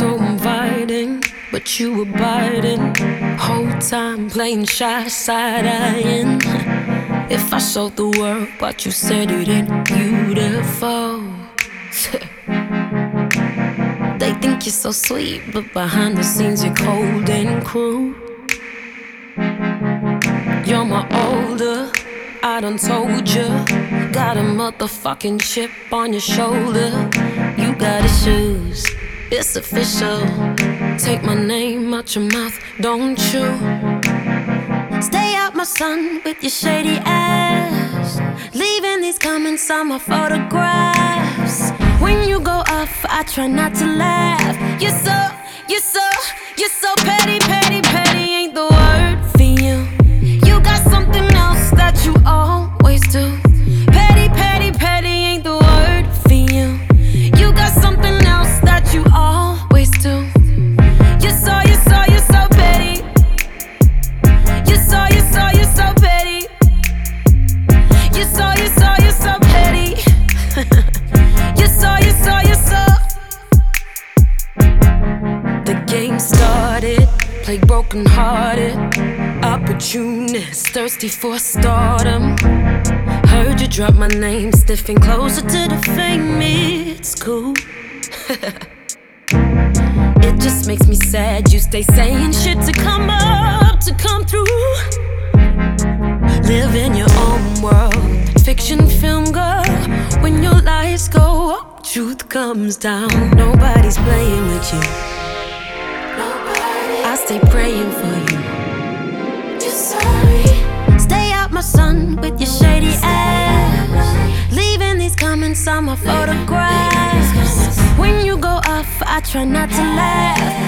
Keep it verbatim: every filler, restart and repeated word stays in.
so inviting, but you were biting. Whole time playing shy, side-eyeing. If I showed the world what you said it ain't beautiful. They think you're so sweet, but behind the scenes you're cold and cruel. You're my older, I done told you. Got a motherfucking chip on your shoulder. You got issues, it's official. Take my name out your mouth, don't you? Stay out my sun with your shady ass. Leaving these comments on my photographs. When you go off, I try not to laugh. You're so, you're so, you're so petty, petty, petty ain't the word for you. You got something else that you always do. Petty, petty, petty ain't the word for you. You got something else that you always do. You're so, you're so, you're so petty. You're so, you're so, you're so petty. You're so, you're so, you're so petty. You're so, you're so, you're so. The game started, played broken hearted. Opportunist, thirsty for stardom. Heard you drop my name, sniffing closer to the fame. It's cool. It just makes me sad you stay saying shit to come up, to come through. Live in your own world, fiction film girl. When your lights go up, truth comes down. Nobody's playing with you. I stay praying for you. Just sorry. Stay out my sun with your shady ass. Leaving these comments on my photographs. When you go off, I try not to laugh.